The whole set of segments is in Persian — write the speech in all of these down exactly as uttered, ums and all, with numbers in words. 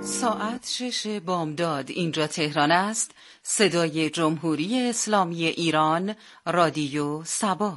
ساعت شش بامداد اینجا تهران است. صدای جمهوری اسلامی ایران، رادیو سبا.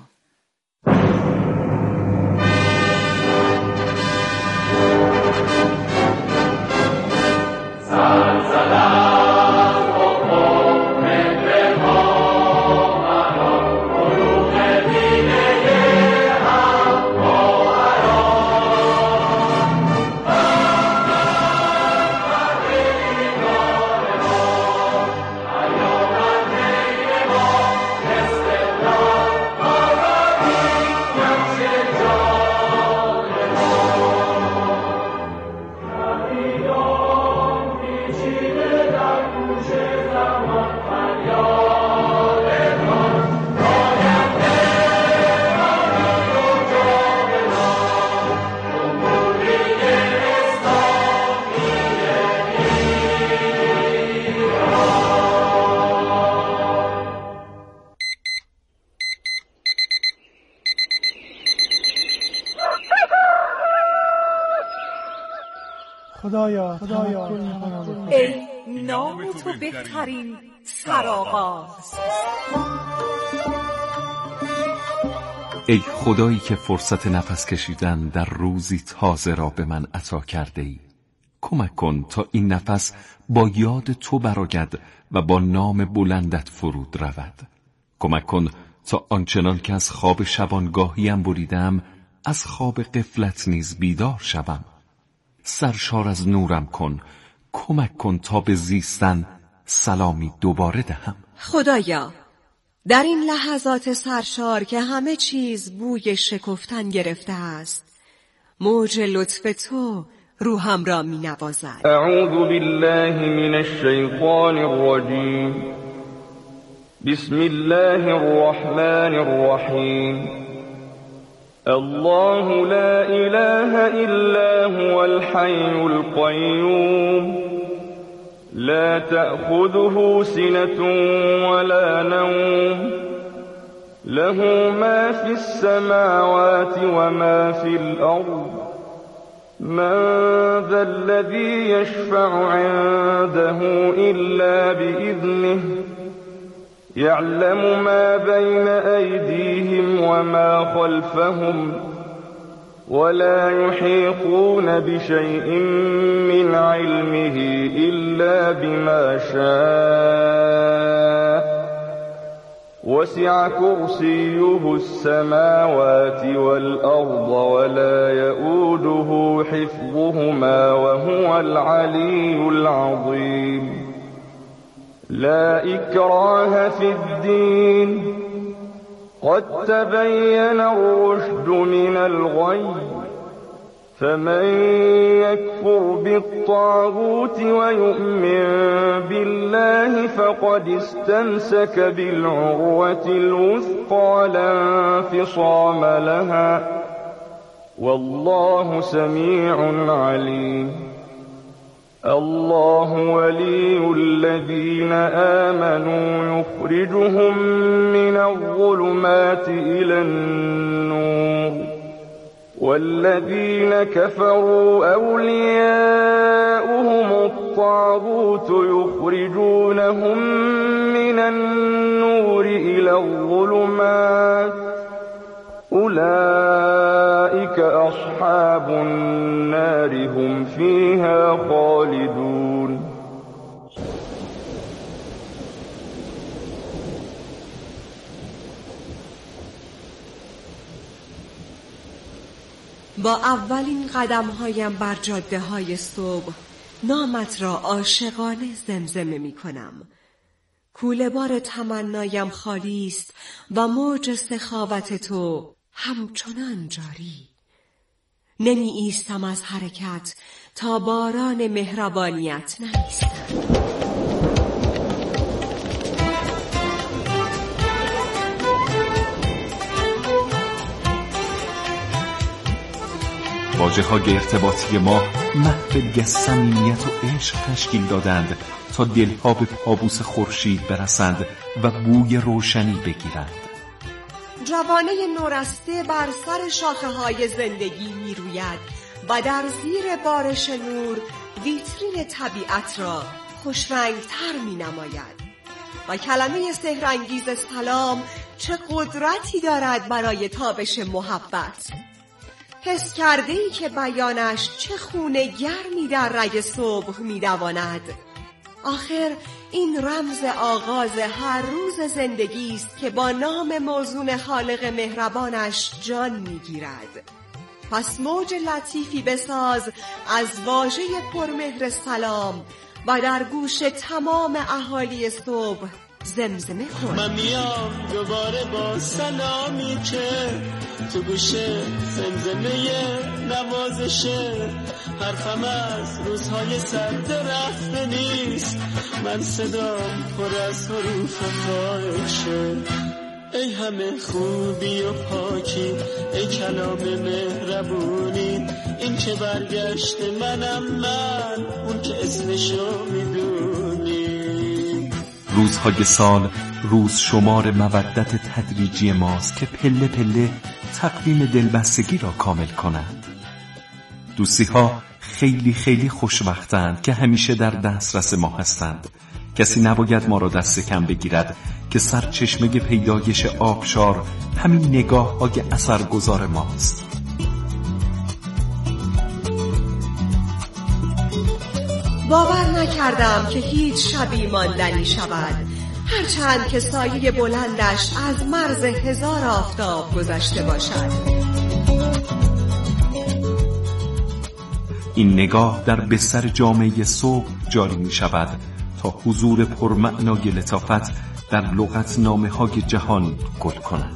خدایا خدایا ای نام تو بهترین سرآغاز، ای خدایی که فرصت نفس کشیدن در روزی تازه را به من عطا کرده ای، کمک کن تا این نفس با یاد تو برآید و با نام بلندت فرود رود. کمک کن تا آنچنان که از خواب شبانگاهیم بریدم از خواب غفلت نیز بیدار شوم. سرشار از نورم کن، کمک کن تا به زیستن سلامی دوباره دهم. خدایا در این لحظات سرشار که همه چیز بوی شکفتن گرفته است، موج لطف تو روحم را می نوازد. اعوذ بالله من الشیطان الرجیم. بسم الله الرحمن الرحیم. الله لا إله إلا هو الحي القيوم لا تأخذه سنة ولا نوم له ما في السماوات وما في الأرض من ذا الذي يشفع عنده إلا بإذنه يعلم ما بين أيديهم وما خلفهم ولا يحيطون بشيء من علمه إلا بما شاء وسع كرسيه السماوات والأرض ولا يؤوده حفظهما وهو العلي العظيم. لا إكراه في الدين قد تبين الرشد من الغي فمن يكفر بالطاغوت ويؤمن بالله فقد استمسك بالعروة الوثقى لا انفصام لها والله سميع عليم. الله ولي الذين آمنوا يخرجهم من الظلمات إلى النور والذين كفروا أولياؤهم الطاغوت يخرجونهم من النور إلى الظلمات أولئك أصحاب النار هم فيها خالدون. با اولین قدمهایم بر جاده های صبح نامت را عاشقانه زمزمه می کنم. کوله بار تمنایم خالی است و موج سخاوت تو همچنان جاری. نمی ایستم از حرکت تا باران مهربانیت نایستم. واجه های ارتباطی ما محفلی از صمیمیت و عشق تشکیل دادند تا دلها به پابوس خورشید برسند و بوی روشنی بگیرند. جوانه نورسته بر سر شاخه های زندگی می روید و در زیر بارش نور ویترین طبیعت را خوشرنگتر می نماید و کلمه سحرانگیز سلام چه قدرتی دارد برای تابش محبت. حس کرده‌ای که بیانش چه خونه گرمی در رگ صبح می دواند. آخر این رمز آغاز هر روز زندگی است که با نام موزون خالق مهربانش جان میگیرد. پس موج لطیفی بساز از واژه پرمهر سلام و در گوش تمام اهالی صبح زمزمه کن. من میام دوباره با سلامی که تو گوشه زمزمه نوازشه، حرفم از روزهای سرد رفته نیست، من صدام پر از حروف خواهشه. ای همه خوبی و پاکی، ای کلام مهربونی، این که برگشت منم من، اون که اسمشو میدونی. روزهای سال روز شمار مودت تدریجی ماست که پله پله تقویم دلبستگی را کامل کنند. دوستی ها خیلی خیلی خوشوقتند که همیشه در دسترس ما هستند. کسی نباید ما را دست کم بگیرد که سرچشمه پیدایش آبشار همین نگاه های اثرگذار ماست. باور نکردم که هیچ شبی ماندنی شود، هرچند که سایه بلندش از مرز هزار آفتاب گذشته باشد. این نگاه در بستر جامعه صبح جاری می شود تا حضور پرمعنای لطافت در لغت نامه های جهان گل کند.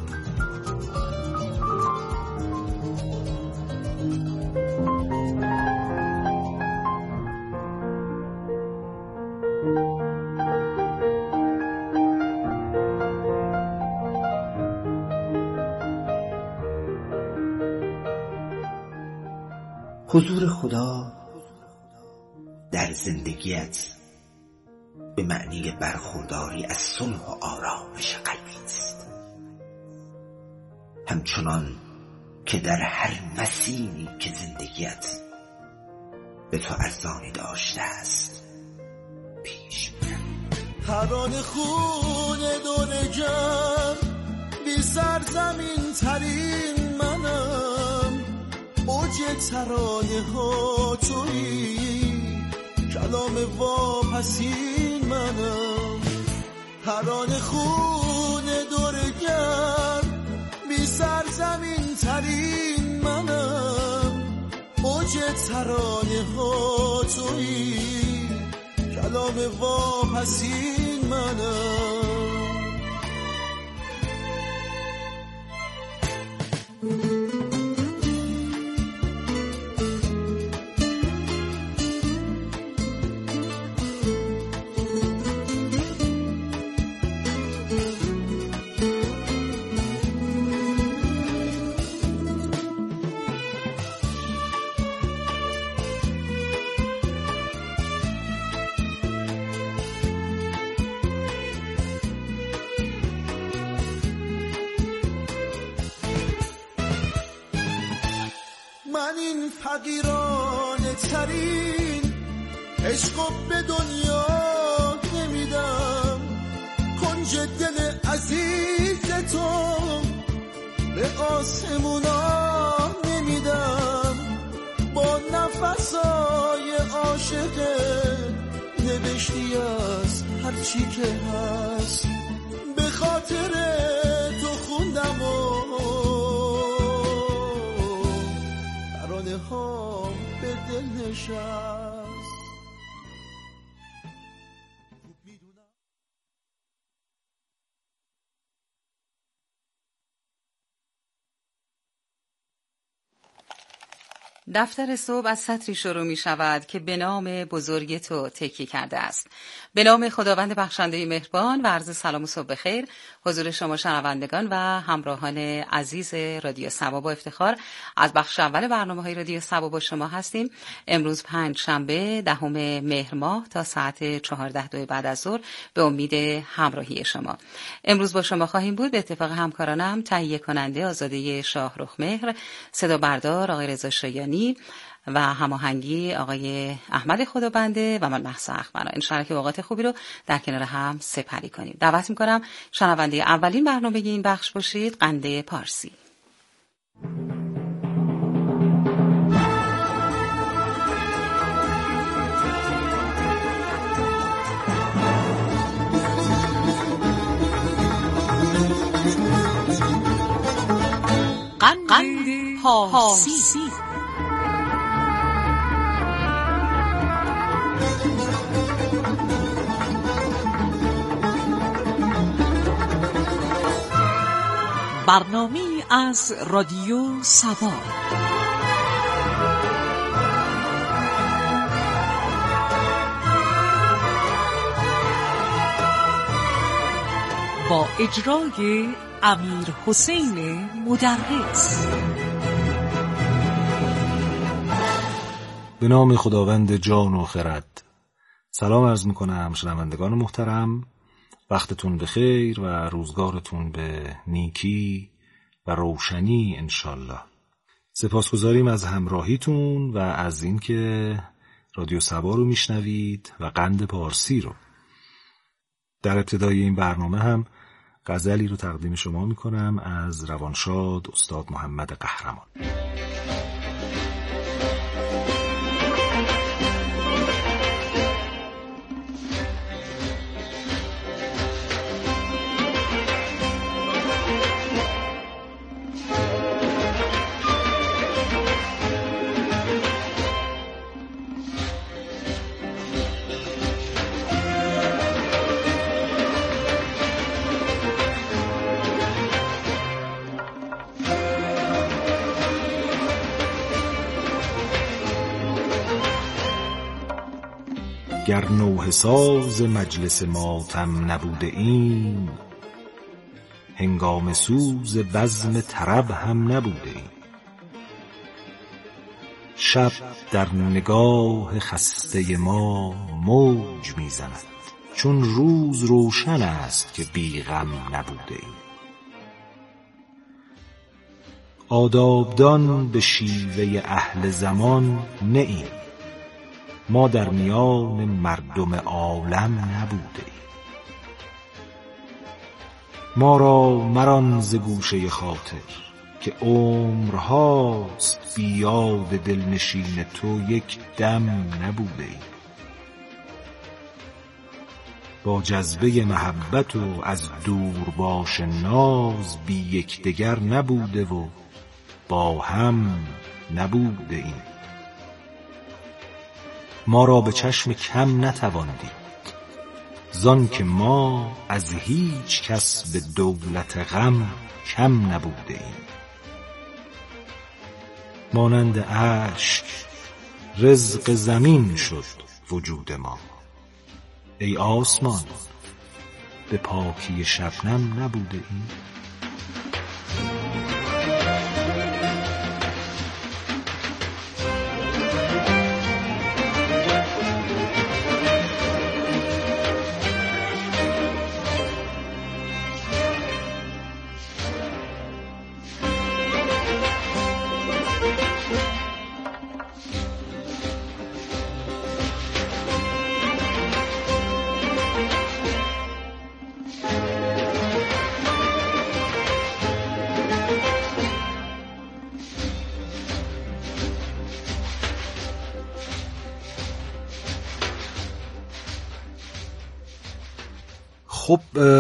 حضور خدا در زندگیت به معنی برخورداری از صلح و آرامش قلبی است، همچنان که در هر مسیری که زندگیت به تو ارزانی داشته است پیش بر. ترانه خون دور جمع بی سرزمین ترین منم، اوج ترانه ها تویی، کلام واپسین منم. ترانه خون دور گرم بی سرزمین ترین منم، اوج ترانه ها تویی، کلام واپسین منم. من این فقیرانه ترین عشقو به دنیا نمیدم، کنج دل عزیز تو به آسمونا نمیدم، با نفسای عاشقه نوشتی از هرچی که هست، به خاطر تو خوندم و ترانه ها به دل نشست. دفتر صبح از سطری شروع می شود که به نام بزرگ تو تکیه کرده است. به نام خداوند بخشنده مهربان و عرض سلام و صبح بخیر حضور شما شنوندگان و همراهان عزیز رادیو سبا. با افتخار از بخش اول برنامه‌های رادیو سبا با شما هستیم. امروز پنج شنبه دهم مهر ماه تا ساعت چهارده دو بعد از ظهر به امید همراهی شما. امروز با شما خواهیم بود. به اتفاق همکارانم تهیه کننده آزاده شاهرخ مهر، صدا بردار آقای رضا شایانی، و هماهنگی آقای احمد خدابنده و من مهسا اخبار. انشاءالله که اوقات خوبی رو در کنار هم سپری کنیم. دعوت میکنم شنونده اولین برنامه این بخش باشید، قنده پارسی. قند پارسی. برنامه از رادیو سوا. با اجرای امیر حسین مدرس. به نام خداوند جان و خرد. سلام عرض میکنم شنوندگان محترم، وقتتون بخیر و روزگارتون به نیکی و روشنی انشالله. سپاسگزاریم از همراهیتون و از اینکه رادیو سبا رو میشنوید و قند پارسی رو. در ابتدای این برنامه هم غزلی رو تقدیم شما میکنم از روانشاد استاد محمد قهرمان. گر نوحه ساز مجلس ماتم نبوده ایم، هنگام سوز بزم طرب هم نبوده ایم. شب در نگاه خسته ما موج میزند، چون روز روشن است که بی غم نبوده ایم. آدابدان به شیوه اهل زمان نه ایم، ما در میان مردم عالم نبوده ایم. ما را مران ز گوشه خاطر که عمرهاست بی یاد دلنشین تو یک دم نبوده ایم. با جذبه محبت و از دور باش ناز بی یکدیگر نبوده و با هم نبوده ایم. ما را به چشم کم نتوان دید، زان که ما از هیچ کس به دولت غم کم نبوده ایم. مانند اشک رزق زمین شد وجود ما، ای آسمان به پاکی شبنم نبوده ایم. خب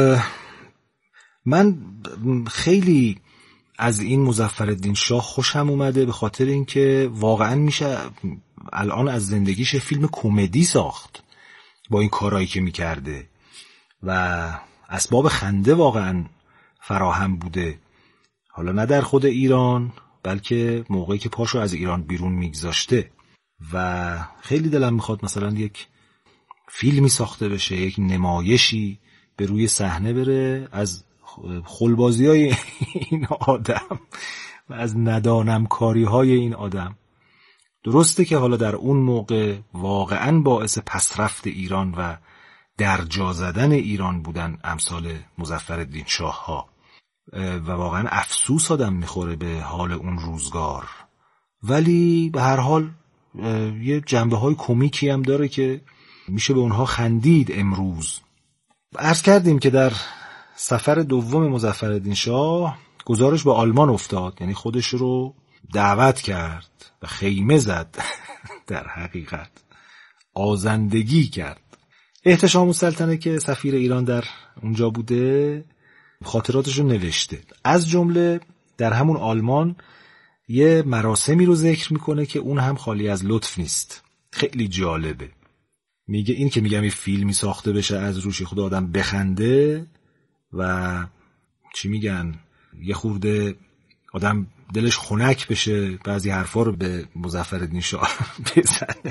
من خیلی از این مظفرالدین شاه خوشم اومده، به خاطر اینکه واقعا میشه الان از زندگیش فیلم کمدی ساخت با این کارهایی که میکرده و اسباب خنده واقعا فراهم بوده، حالا نه در خود ایران بلکه موقعی که پاشو از ایران بیرون میگذاشته. و خیلی دلم میخواد مثلا یک فیلمی ساخته بشه، یک نمایشی به روی صحنه بره از خلبازی‌های این آدم و از ندانمکاری‌های این آدم. درسته که حالا در اون موقع واقعاً باعث پسرفت ایران و درجا زدن ایران بودن امثال مظفرالدین شاه ها و واقعاً افسوس آدم میخوره به حال اون روزگار، ولی به هر حال یه جنبه های کمیکی هم داره که میشه به اونها خندید امروز. عرض کردیم که در سفر دوم مظفرالدین شاه گزارش به آلمان افتاد، یعنی خودش رو دعوت کرد و خیمه زد در حقیقت آزندگی کرد. احتشام السلطنه که سفیر ایران در اونجا بوده خاطراتش رو نوشته. از جمله در همون آلمان یه مراسمی رو ذکر میکنه که اون هم خالی از لطف نیست، خیلی جالبه. میگه این که میگم یه فیلمی ساخته بشه از روش خود آدم بخنده و چی میگن یه خورده آدم دلش خنک بشه بعضی حرفا رو به مظفرالدین شاه بزنه.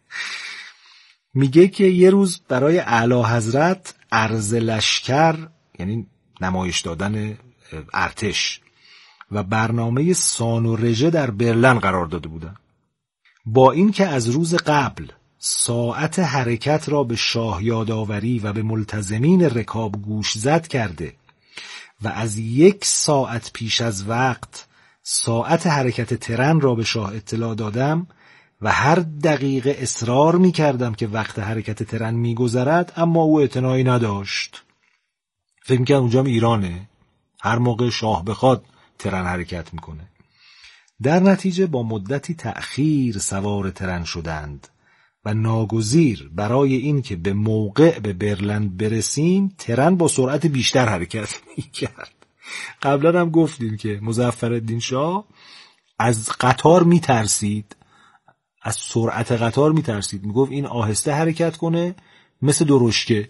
میگه که یه روز برای اعلی حضرت عرض لشکر، یعنی نمایش دادن ارتش و برنامه سان و رژه در برلن قرار داده بودن. با این که از روز قبل ساعت حرکت را به شاه یادآوری و به ملتزمین رکاب گوش زد کرده و از یک ساعت پیش از وقت ساعت حرکت ترن را به شاه اطلاع دادم و هر دقیقه اصرار می کردم که وقت حرکت ترن می گذرد، اما او اعتنایی نداشت. فکر می کردم اونجا ایرانه، هر موقع شاه بخواد ترن حرکت میکنه. در نتیجه با مدتی تأخیر سوار ترن شدند و ناگزیر برای این که به موقع به برلن برسیم ترن با سرعت بیشتر حرکت میکرد. قبلا هم گفتیم که مظفرالدین شاه از قطار میترسید، از سرعت قطار میترسید، میگفت این آهسته حرکت کنه مثل درشکه.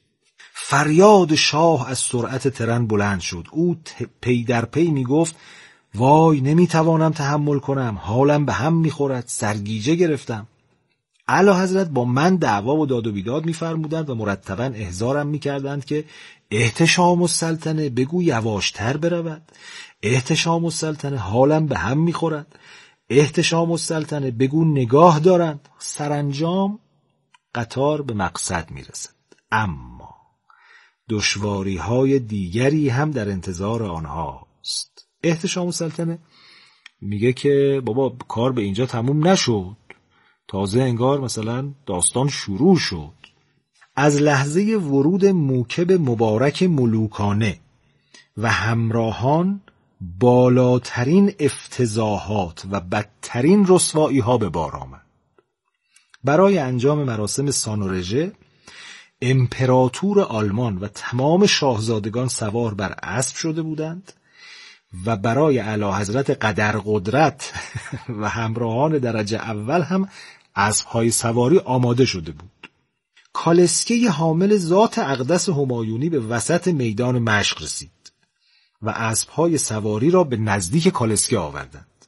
فریاد شاه از سرعت ترن بلند شد. او پی در پی میگفت وای نمیتوانم تحمل کنم، حالم به هم میخورد، سرگیجه گرفتم. اعلی حضرت با من دعوا و داد و بیداد میفرمودند و مرتبا احضارم میکردند که احتشام السلطنه بگو یواشتر برود، احتشام السلطنه حالم به هم میخورد، احتشام السلطنه بگو نگاه دارند. سرانجام قطار به مقصد میرسد، اما دشواری های دیگری هم در انتظار آنهاست. احتشام السلطنه میگه که بابا کار به اینجا تموم نشد، تازه انگار مثلا داستان شروع شد. از لحظه ورود موکب مبارک ملوکانه و همراهان بالاترین افتضاحات و بدترین رسوایی ها به بار آمد. برای انجام مراسم سان و رژه امپراتور آلمان و تمام شاهزادگان سوار بر اسب شده بودند و برای اعلی حضرت قدر قدرت و همراهان درجه اول هم اسب‌های سواری آماده شده بود. کالسکه حامل ذات اقدس همایونی به وسط میدان مشق رسید و اسب‌های سواری را به نزدیک کالسکه آوردند.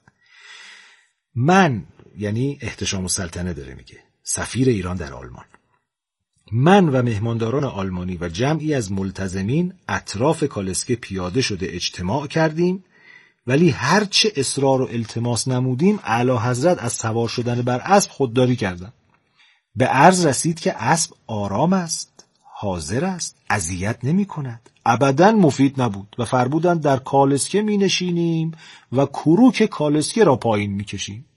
من، یعنی احتشام السلطنه داره میگه، سفیر ایران در آلمان، من و مهمانداران آلمانی و جمعی از ملتزمین اطراف کالسکه پیاده شده اجتماع کردیم، ولی هرچه اصرار و التماس نمودیم اعلی حضرت از سوار شدن بر اسب خودداری کردند. به عرض رسید که اسب آرام است، حاضر است، اذیت نمی کند. ابداً مفید نبود و فرمودند در کالسکه می نشینیم و کروک کالسکه را پایین می کشیم.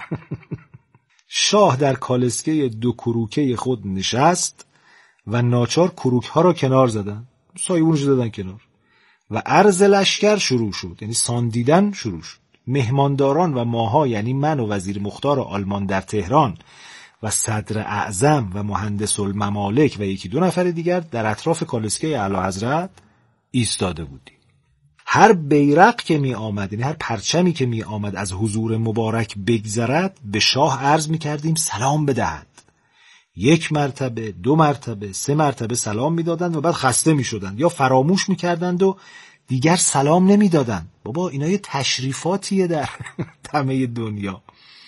شاه در کالسکه دو کروکه خود نشست و ناچار کروک ها را کنار زدن، سایبونش دادن کنار و عرض لشکر شروع شد، یعنی ساندیدن شروع شد. مهمانداران و ماها، یعنی من و وزیر مختار آلمان در تهران و صدر اعظم و مهندس الممالک و یکی دو نفر دیگر در اطراف کالسکه اعلی حضرت ایستاده بودیم. هر بیرق که می آمد، یعنی هر پرچمی که می آمد از حضور مبارک بگذرد، به شاه عرض می کردیم سلام بدهد. یک مرتبه، دو مرتبه، سه مرتبه سلام می دادند و بعد خسته می شدند یا فراموش می کردند و دیگر سلام نمی دادند. بابا اینا یه تشریفاتیه در همه دنیا.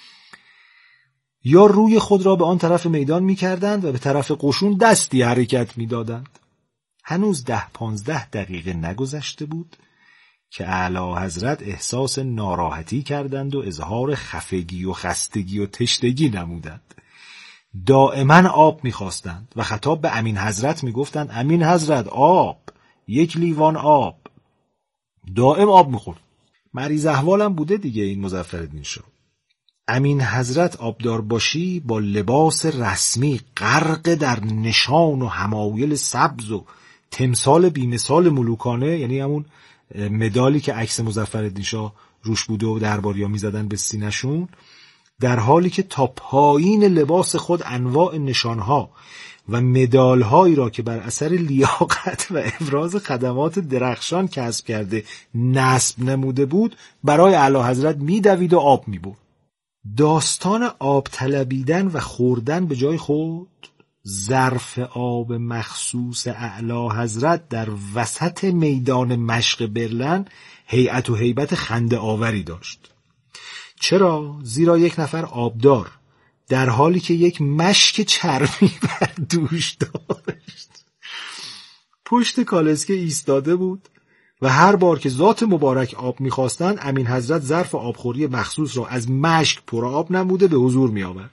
یا روی خود را به آن طرف میدان می کردند و به طرف قشون دستی حرکت می دادند. هنوز ده پانزده دقیقه نگذشته بود که اعلی حضرت احساس ناراحتی کردند و اظهار خفگی و خستگی و تشنگی نمودند. دائما آب می‌خواستند و خطاب به امین حضرت می‌گفتند امین حضرت آب، یک لیوان آب. دائم آب می‌خورد. مریض احوالم بوده دیگه این مظفرالدین شاه. امین حضرت آبدار باشی با لباس رسمی غرق در نشان و حمایل سبز و تمثال بیمثال ملوکانه، یعنی همون مدالی که عکس مظفرالدین شاه روش بوده و درباریا میزدن به سینه‌شون، در حالی که تا پایین لباس خود انواع نشانها و مدالهایی را که بر اثر لیاقت و ابراز خدمات درخشان کسب کرده نصب نموده بود، برای اعلیحضرت میدوید و آب میبرد. داستان آب طلبیدن و خوردن به جای خود، ظرف آب مخصوص اعلیحضرت در وسط میدان مشق برلن هیئت و هیبت خنده آوری داشت. چرا؟ زیرا یک نفر آبدار در حالی که یک مشک چرمی بر دوش داشت پشت کالسکه ایستاده بود و هر بار که ذات مبارک آب می‌خواستند، امین حضرت ظرف آبخوری مخصوص را از مشک پر آب نموده به حضور می‌آورد.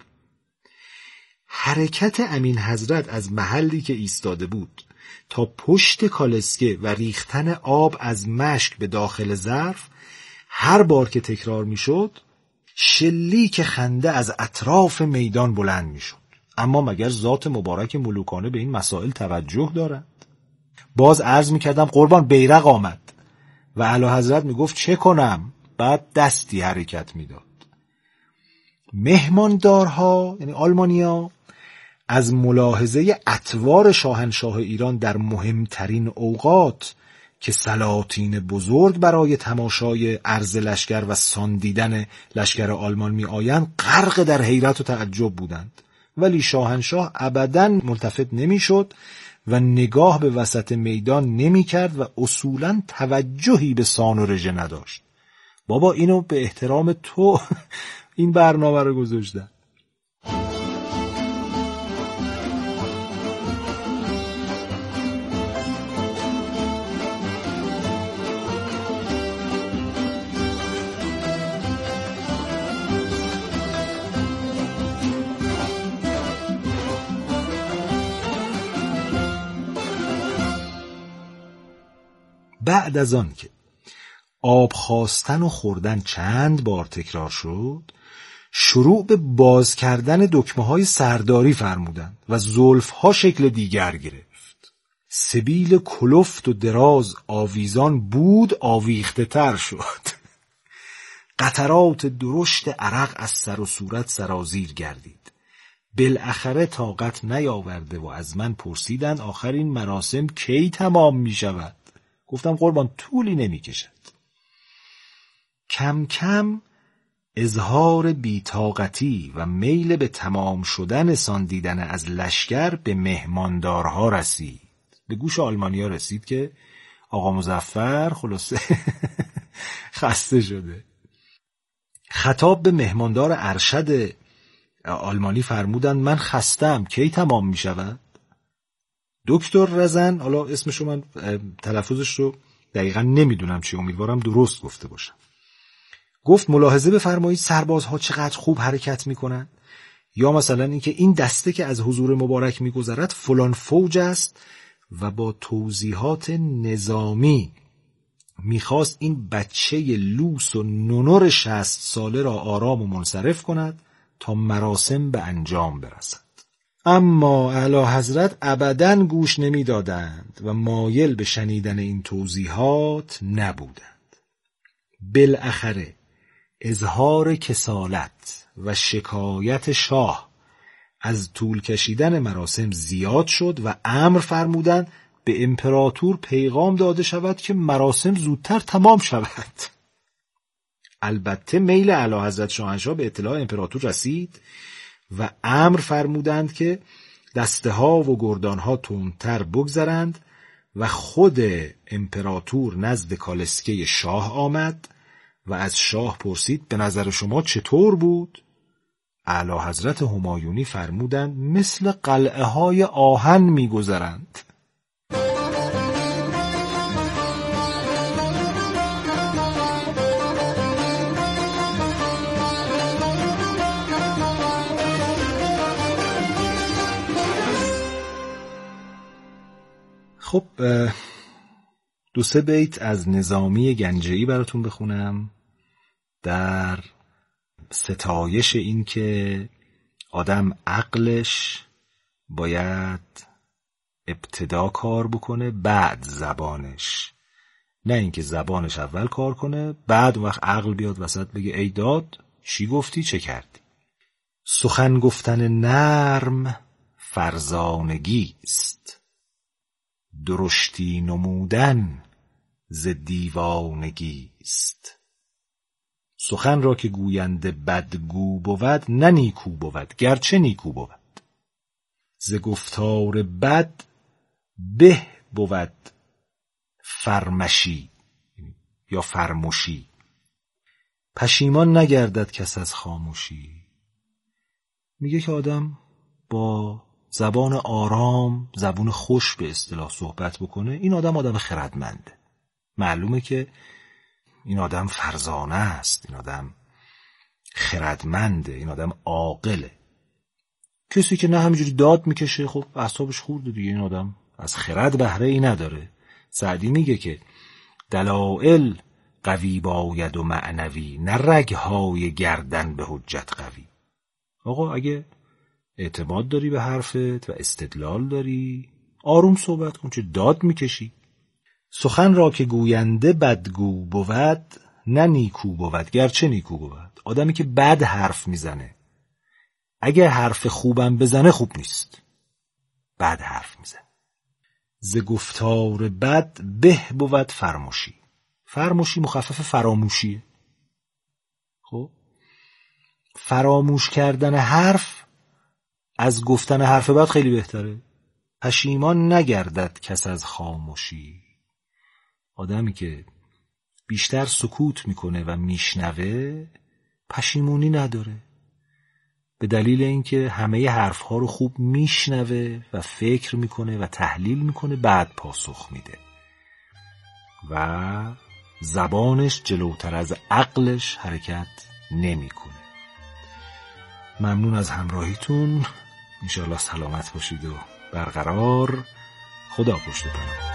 حرکت امین حضرت از محلی که ایستاده بود تا پشت کالسکه و ریختن آب از مشک به داخل ظرف هر بار که تکرار می‌شد، شلیک خنده از اطراف میدان بلند می‌شد. اما مگر ذات مبارک ملوکانه به این مسائل توجه دارد؟ باز عرض می‌کردم قربان بیرق آمد و اعلیحضرت میگفت چه کنم؟ بعد دستی حرکت میداد. مهماندارها یعنی آلمانیا از ملاحظه اطوار شاهنشاه ایران در مهمترین اوقات که سلاطین بزرگ برای تماشای عرض لشکر و ساندیدن لشکر آلمان می آیند غرق در حیرت و تعجب بودند، ولی شاهنشاه ابداً ملتفت نمی شد و نگاه به وسط میدان نمی کرد و اصولاً توجهی به سان و رژه نداشت. بابا اینو به احترام تو این برنامه رو گذاشتن. بعد از آن که آب خواستن و خوردن چند بار تکرار شد، شروع به باز کردن دکمه‌های سرداری فرمودند و زلف‌ها شکل دیگر گرفت. سبیل کلفت و دراز آویزان بود آویخته تر شد. قطرات درشت عرق از سر و صورت سرازیر گردید. بالاخره طاقت نیاورده و از من پرسیدند آخر این مراسم کی تمام می شود؟ گفتم قربان طولی نمی کشد. کم کم اظهار بی‌طاقتی و میل به تمام شدن ساندیدن از لشکر به مهماندارها رسید. به گوش آلمانیا رسید که آقا مظفر خلاصه خسته شده. خطاب به مهماندار ارشد آلمانی فرمودند من خستم، کی تمام می شود؟ دکتر رزن، حالا اسمشو من تلفظش رو دقیقا نمیدونم چی، امیدوارم درست گفته باشم، گفت ملاحظه بفرمایید سربازها چقدر خوب حرکت میکنن، یا مثلا اینکه این دسته که از حضور مبارک میگذرد فلان فوج است و با توضیحات نظامی میخواست این بچه لوس و نونور شصت ساله را آرام و منصرف کند تا مراسم به انجام برسد. اما اعلیحضرت ابداً گوش نمیدادند و مایل به شنیدن این توضیحات نبودند. بالاخره اظهار کسالت و شکایت شاه از طول کشیدن مراسم زیاد شد و امر فرمودند به امپراتور پیغام داده شود که مراسم زودتر تمام شود. البته میل اعلیحضرت شاهنشاه به اطلاع امپراتور رسید و امر فرمودند که دسته ها و گردان ها تندتر بگذرند و خود امپراتور نزد کالسکه شاه آمد و از شاه پرسید به نظر شما چطور بود؟ اعلیحضرت همایونی فرمودند مثل قلعه های آهن می گذرند. خب دو سه بیت از نظامی گنجه‌ای براتون بخونم در ستایش این که آدم عقلش باید ابتدا کار بکنه بعد زبانش، نه اینکه زبانش اول کار کنه بعد وقت عقل بیاد وسط بگه ای داد چی گفتی چه کردی. سخن گفتن نرم فرزانگی است، درشتی نمودن ز دیوانگی است. سخن را که گوینده بدگو بود نه نیکو بود گرچه نیکو بود. ز گفتار بد به بود فرمشی یا فرموشی. پشیمان نگردد کس از خاموشی. میگه که آدم با زبان آرام، زبان خوش به اصطلاح صحبت بکنه، این آدم آدم خردمنده. معلومه که این آدم فرزانه است، این آدم خردمنده، این آدم عاقله. کسی که نه همینجوری داد میکشه خب اعصابش خورده دیگه، این آدم از خرد بهره ای نداره. سعدی میگه که دلائل قوی باید و معنوی، نه رگهای گردن به حجت قوی. آقا اگه اعتماد داری به حرفت و استدلال داری آروم صحبت کن، چه داد میکشی. سخن را که گوینده بدگو بود نه نیکو بود گرچه نیکو بود. آدمی که بد حرف میزنه اگه حرف خوبم بزنه خوب نیست، بد حرف میزنه. ز گفتار بد به بود فرموشی. فرموشی مخفف فراموشیه. خب فراموش کردن حرف از گفتن حرف بد خیلی بهتره. پشیمان نگردد کس از خاموشی. آدمی که بیشتر سکوت میکنه و میشنوه پشیمونی نداره، به دلیل اینکه همه حرفها رو خوب میشنوه و فکر میکنه و تحلیل میکنه بعد پاسخ میده و زبانش جلوتر از عقلش حرکت نمیکنه. ممنون از همراهیتون، انشاءالله سلامت باشید و برقرار. خدا پشت پناه.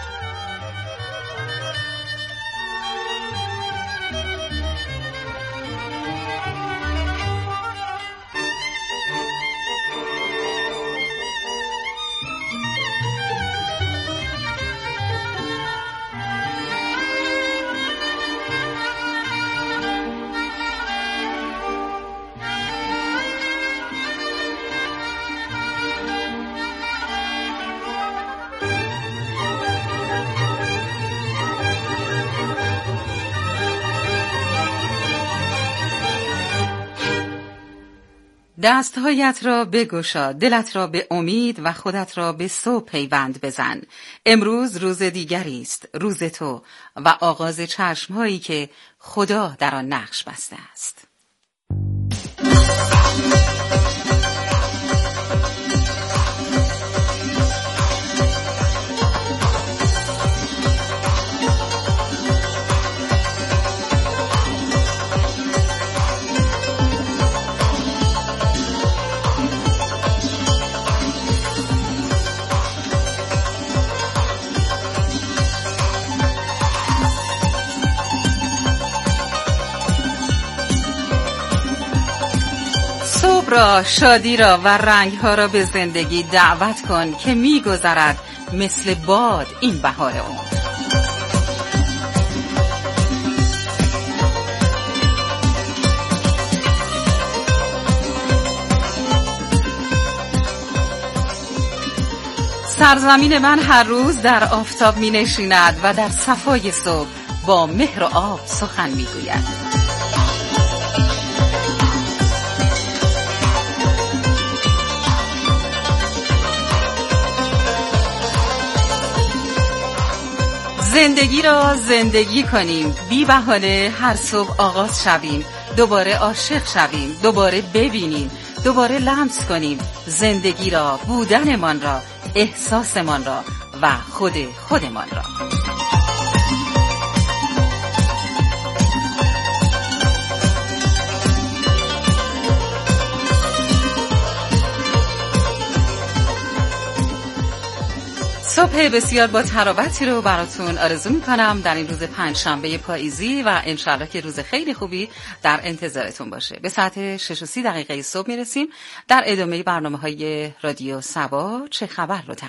دستهایت را بگشا، دلت را به امید و خودت را به صبح پیوند بزن. امروز روز دیگری است، روز تو و آغاز چشمهایی که خدا در آن نقش بسته است. را، شادی را و رنگها را به زندگی دعوت کن که می‌گذرد مثل باد این بهار عمر. سرزمین من هر روز در آفتاب می‌نشیند و در صفای صبح با مهر و آب سخن می‌گوید. زندگی را زندگی کنیم، بی بهانه هر صبح آغاز شویم، دوباره عاشق شویم، دوباره ببینیم، دوباره لمس کنیم زندگی را، بودنمان را، احساسمان را و خود خودمان را. صبح بسیار با تراوتی رو براتون آرزو میکنم در این روز پنج شنبه پاییزی و انشالله که روز خیلی خوبی در انتظارتون باشه. به ساعت شش و سی دقیقه صبح میرسیم. در ادامه برنامه های رادیو سبا چه خبر رو